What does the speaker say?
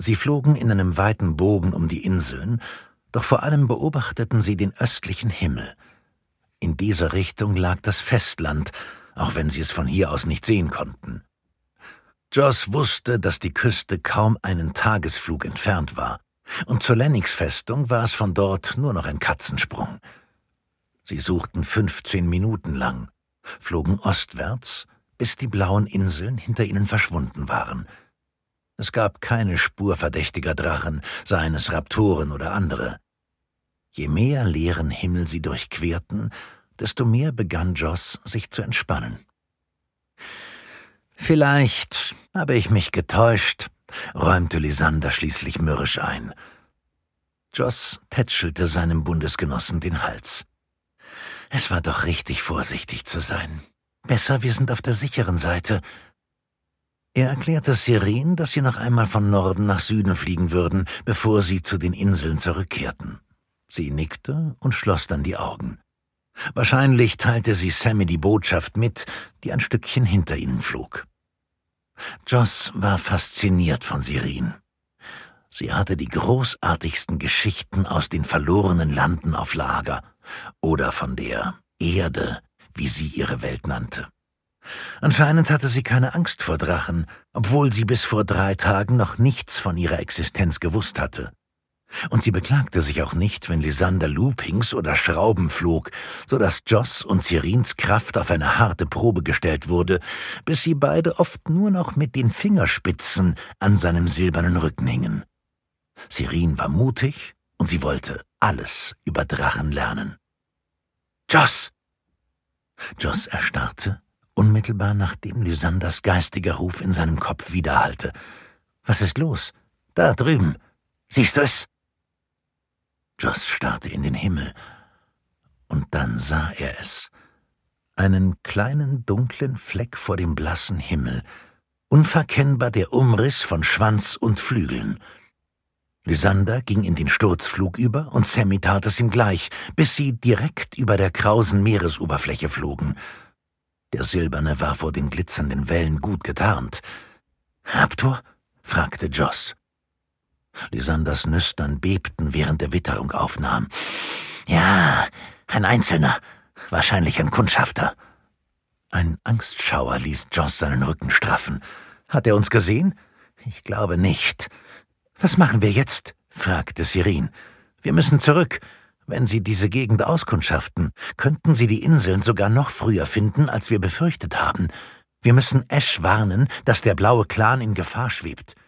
Sie flogen in einem weiten Bogen um die Inseln, doch vor allem beobachteten sie den östlichen Himmel. In dieser Richtung lag das Festland, auch wenn sie es von hier aus nicht sehen konnten. Joss wusste, dass die Küste kaum einen Tagesflug entfernt war, und zur Lennox-Festung war es von dort nur noch ein Katzensprung. Sie suchten 15 Minuten lang, flogen ostwärts, bis die blauen Inseln hinter ihnen verschwunden waren. Es gab keine Spur verdächtiger Drachen, seien es Raptoren oder andere. Je mehr leeren Himmel sie durchquerten, desto mehr begann Joss sich zu entspannen. »Vielleicht habe ich mich getäuscht«, räumte Lysander schließlich mürrisch ein. Joss tätschelte seinem Bundesgenossen den Hals. Es war doch richtig, vorsichtig zu sein. Besser, wir sind auf der sicheren Seite. Er erklärte Sirene, dass sie noch einmal von Norden nach Süden fliegen würden, bevor sie zu den Inseln zurückkehrten. Sie nickte und schloss dann die Augen. Wahrscheinlich teilte sie Sammy die Botschaft mit, die ein Stückchen hinter ihnen flog. Joss war fasziniert von Sirene. Sie hatte die großartigsten Geschichten aus den verlorenen Landen auf Lager oder von der Erde, wie sie ihre Welt nannte. Anscheinend hatte sie keine Angst vor Drachen, obwohl sie bis vor 3 Tagen noch nichts von ihrer Existenz gewusst hatte. Und sie beklagte sich auch nicht, wenn Lysander Loopings oder Schrauben flog, so dass Joss und Sirenes Kraft auf eine harte Probe gestellt wurde, bis sie beide oft nur noch mit den Fingerspitzen an seinem silbernen Rücken hingen. Sirene war mutig und sie wollte alles über Drachen lernen. »Joss!« Joss erstarrte, unmittelbar nachdem Lysanders geistiger Ruf in seinem Kopf widerhallte. »Was ist los? Da drüben. Siehst du es?« Joss starrte in den Himmel, und dann sah er es. Einen kleinen, dunklen Fleck vor dem blassen Himmel, unverkennbar der Umriss von Schwanz und Flügeln. Lysander ging in den Sturzflug über und Sammy tat es ihm gleich, bis sie direkt über der krausen Meeresoberfläche flogen. Der Silberne war vor den glitzernden Wellen gut getarnt. »Raptor?« fragte Joss. Lysanders Nüstern bebten, während der Witterung aufnahm. »Ja, ein Einzelner, wahrscheinlich ein Kundschafter.« Ein Angstschauer ließ Joss seinen Rücken straffen. »Hat er uns gesehen?« »Ich glaube nicht.« »Was machen wir jetzt?« fragte Sirene. »Wir müssen zurück. Wenn Sie diese Gegend auskundschaften, könnten Sie die Inseln sogar noch früher finden, als wir befürchtet haben. Wir müssen Ash warnen, dass der blaue Clan in Gefahr schwebt.